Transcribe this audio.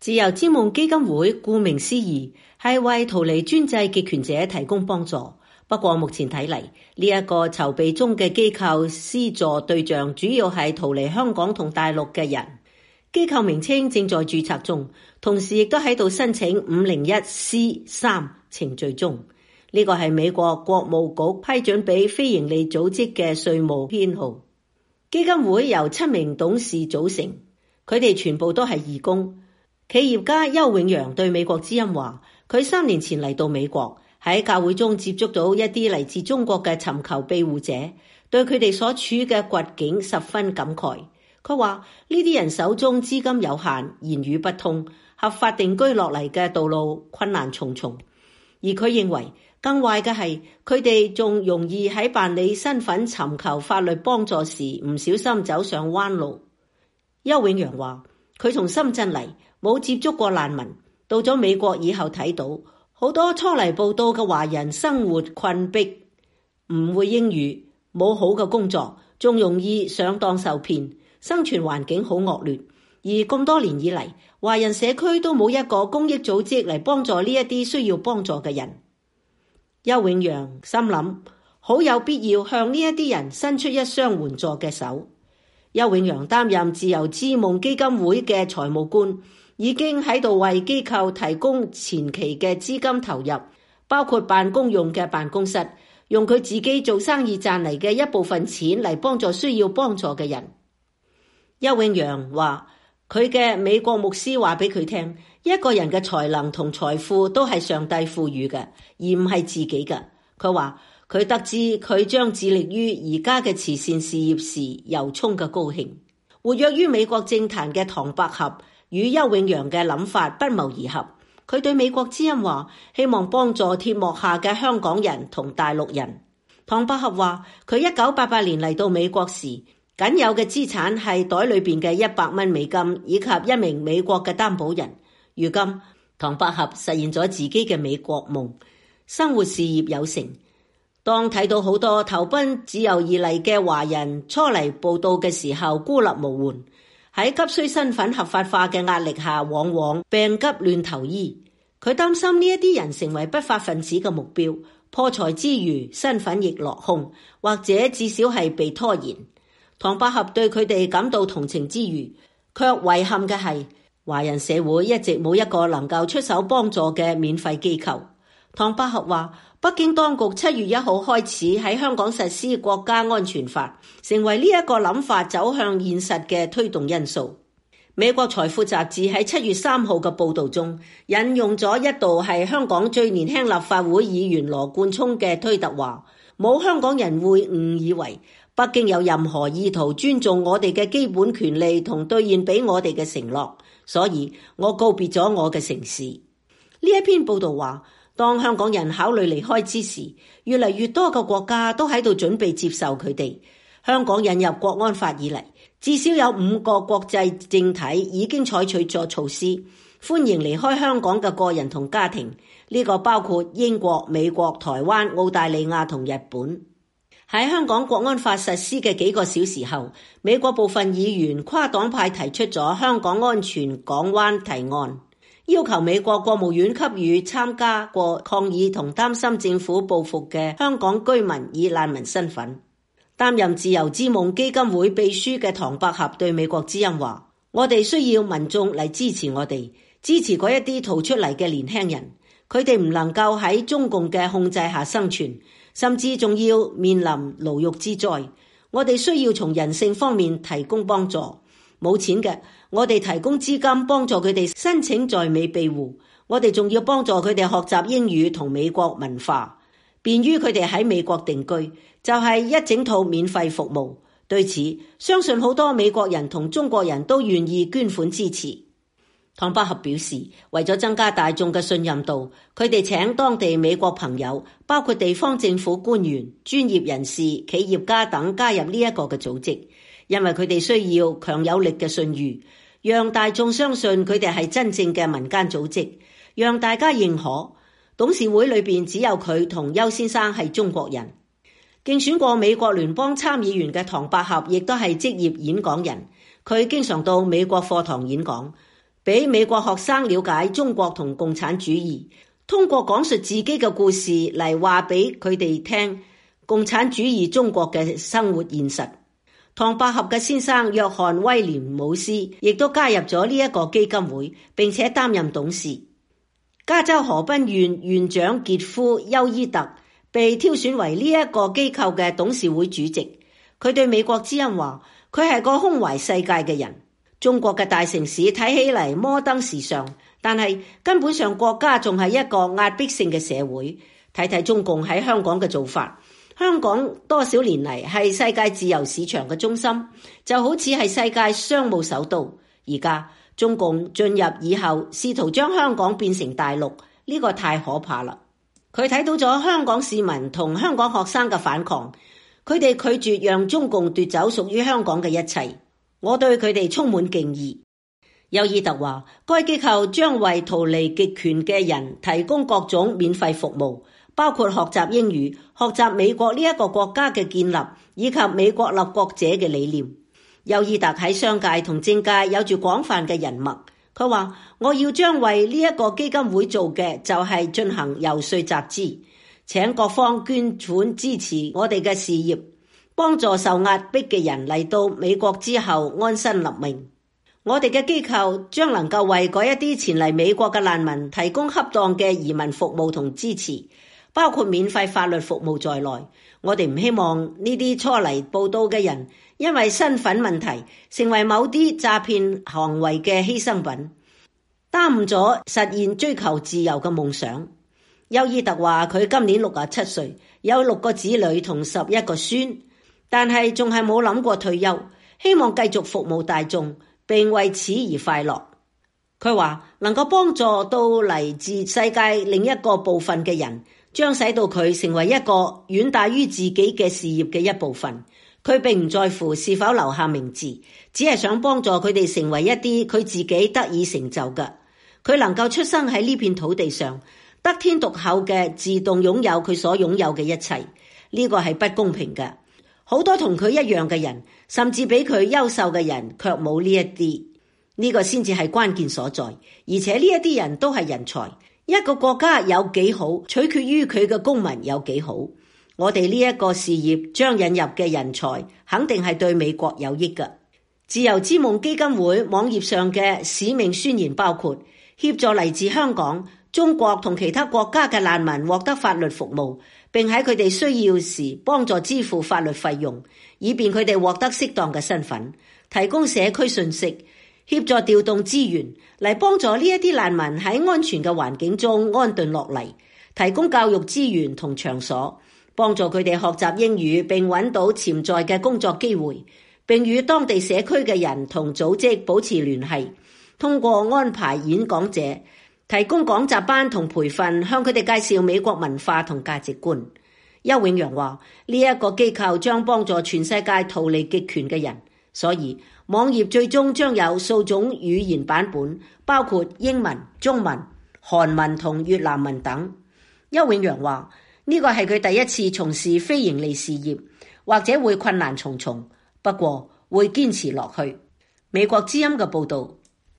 自由之夢基金會顧名思義係為逃離專制極權者提供幫助。不過目前睇嚟，呢一個籌備中嘅機構施助對象主要係逃離香港同大陸嘅人。機構名稱正在註冊中，同時亦都喺度申請 501C3 程序中。呢個係美國國務局批准俾非營利組織嘅稅務編號。基金會由7名董事組成，佢哋全部都係義工。企業家邱永洋對美國之音話，佢3年前嚟到美國，喺教會中接觸到一啲嚟自中國嘅尋求庇護者，對佢哋所處嘅困境十分感慨。佢話呢啲人手中資金有限，言語不通，合法定居落嚟嘅道路困難重重。而佢認為更壞嘅係，佢哋仲容易喺辦理身份尋求法律幫助時唔小心走上彎路。邱永洋話，佢從深圳嚟，冇接觸過難民，到咗美國以後睇到好多初嚟報到嘅華人生活困迫，唔會英語，冇好嘅工作，仲容易上當受騙，生存環境好惡劣。而咁多年以嚟，華人社區都冇一個公益組織嚟幫助呢一啲需要幫助嘅人。邱永洋心諗，好有必要向呢一啲人伸出一雙援助嘅手。邱永洋擔任自由之夢基金會嘅財務官，已經喺度為機構提供前期嘅資金投入，包括辦公用嘅辦公室，用佢自己做生意賺嚟嘅一部分錢嚟幫助需要幫助嘅人。邱永洋話，佢嘅美國牧師話俾佢聽，一個人嘅才能同財富都係上帝賦予嘅，而唔係自己嘅。佢話佢得知佢將致力於而家嘅慈善事業時，由衷嘅高興。活躍於美國政壇嘅唐百合與邱永洋嘅諗法不謀而合。佢對美國之音話，希望幫助鐵幕下嘅香港人同大陸人。唐百合話，佢1988年嚟到美國時，僅有嘅資產係袋裏邊嘅100蚊美金，以及一名美國嘅擔保人。如今唐百合實現咗自己嘅美國夢，生活事業有成。當睇到好多投奔自由而嚟嘅華人初嚟報到嘅時候，孤立無援，喺急需身份合法化嘅壓力下，往往病急亂投醫。佢擔心呢一啲人成為不法分子嘅目標，破財之餘身份亦落空，或者至少係被拖延。唐百合對佢哋感到同情之餘，卻遺憾嘅係華人社會一直冇一個能夠出手幫助嘅免費機構。唐百合話，北京當局7月1號開始喺香港實施國家安全法，成為呢一個諗法走向現實嘅推動因素。美國財富雜誌喺7月3號嘅報導中引用咗一度係香港最年輕立法會議員羅冠聰嘅推特話，冇香港人會誤以為北京有任何意圖尊重我哋嘅基本權利同兌現俾我哋嘅承諾，所以我告別咗我嘅城市。呢一篇報導話，當香港人考慮離開之時，越嚟越多嘅國家都喺度準備接受佢哋。香港引入國安法以嚟，至少有5個國際政體已經採取咗措施，歡迎離開香港嘅個人同家庭。呢個包括英國、美國、台灣、澳大利亞同日本。喺香港國安法實施嘅幾個小時後，美國部分議員跨黨派提出咗香港安全港灣提案，要求美國國務院給予參加過抗議同擔心政府報復嘅香港居民以難民身份。擔任自由之夢基金會秘書嘅唐百合對美國之音話，我哋需要民眾嚟支持我哋，支持嗰一啲逃出嚟嘅年輕人，佢哋唔能夠喺中共嘅控制下生存，甚至仲要面臨牢獄之災。我哋需要從人性方面提供幫助。冇錢嘅，我哋提供資金幫助佢哋申請在美庇護。我哋仲要幫助佢哋學習英語同美國文化，便於佢哋喺美國定居，就係一整套免費服務。對此，相信好多美國人同中國人都願意捐款支持。唐百合表示，為咗增加大眾嘅信任度，佢哋請當地美國朋友，包括地方政府官員、專業人士、企業家等加入呢一個嘅組織，因為佢哋需要強有力嘅信譽，讓大眾相信佢哋係真正嘅民間組織，讓大家認可。董事會裏邊只有佢同邱先生係中國人。競選過美國聯邦參議員嘅唐百合亦都係職業演講人，佢經常到美國課堂演講。 俾美國學生了解中國同共產主義，通過講述自己嘅故事嚟話俾佢哋聽共產主義中國嘅生活現實。唐伯合嘅先生約翰威廉姆斯亦都加入咗呢一個基金會，並且擔任董事。加州河濱縣縣長傑夫休伊特被挑選為呢一個機構嘅董事會主席。佢對美國之音話，佢係個胸懷世界嘅人。中國嘅大城市睇起嚟摩登時尚，但係根本上國家仲係一個壓迫性嘅社會。睇睇中共喺香港嘅做法，香港多少年嚟係世界自由市場嘅中心，就好似係世界商務首都。而家中共進入以後，試圖將香港變成大陸，呢個太可怕啦。佢睇到咗香港市民同香港學生嘅反抗，佢哋拒絕讓中共奪走屬於香港嘅一切。我對佢哋充滿敬意。休伊特話，該機構將為逃離極權嘅人提供各種免費服務，包括學習英語、學習美國呢一個國家嘅建立，以及美國立國者嘅理念。休伊特喺商界同政界有住廣泛嘅人脈。佢話，我要將為呢一個基金會做嘅就係進行遊說集資，請各方捐款支持我哋嘅事業，幫助受壓迫嘅人嚟到美國之後安身立命。我哋嘅機構將能夠為嗰一啲前嚟美國嘅難民提供恰當嘅移民服務同支持，包括免費法律服務在內。我哋唔希望呢啲初嚟報到嘅人因為身份問題成為某啲詐騙行為嘅犧牲品，耽誤咗實現追求自由嘅夢想。休伊特話，佢今年67歲，有6個子女同11個孫，但係仲係冇諗過退休，希望繼續服務大眾，並為此而快樂。佢話能夠幫助到嚟自世界另一個部分嘅人，將使到佢成為一個遠大於自己嘅事業嘅一部分。佢並唔在乎是否留下名字，只係想幫助佢哋成為一啲佢自己得以成就嘅。佢能夠出生喺呢片土地上，得天獨厚嘅自動擁有佢所擁有嘅一切，呢個係不公平嘅。好多同佢一樣嘅人，甚至比佢優秀嘅人，卻冇呢一啲。呢個先至係關鍵所在。而且呢一啲人都係人才。一個國家有幾好，取決於佢嘅公民有幾好。我哋呢一個事業將引入嘅人才，肯定係對美國有益嘅。自由之夢基金會網頁上嘅使命宣言包括協助嚟自香港、中國同其他國家嘅難民獲得法律服務，並喺佢哋需要時幫助支付法律費用，以便佢哋獲得適當嘅身份，提供社區信息，協助調動資源嚟幫助呢一啲難民喺安全嘅環境中安頓落嚟，提供教育資源同場所，幫助佢哋學習英語並揾到潛在嘅工作機會，並與當地社區嘅人同組織保持聯繫，通過安排演講者，提供講習班同培訓，向佢哋介紹美國文化同價值觀。邱永陽話，呢一個機構將幫助全世界逃離極權嘅人，所以網頁最終將有數種語言版本，包括英文、中文、韓文同越南文等。邱永陽話，呢個係佢第一次從事非盈利事業，或者會困難重重，不過會堅持落去。美國之音嘅報導。